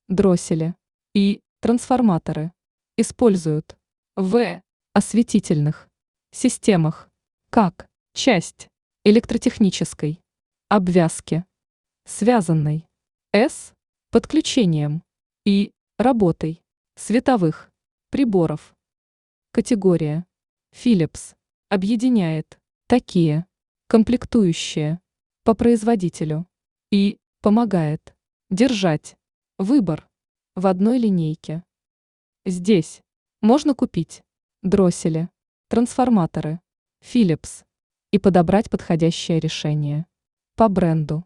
Дроссели и трансформаторы используют в осветительных системах как часть электротехнической обвязки, связанной с подключением и работой световых приборов. Категория Philips объединяет такие комплектующие по производителю и помогает держать выбор в одной линейке. Здесь можно купить дроссели, трансформаторы Philips и подобрать подходящее решение по бренду.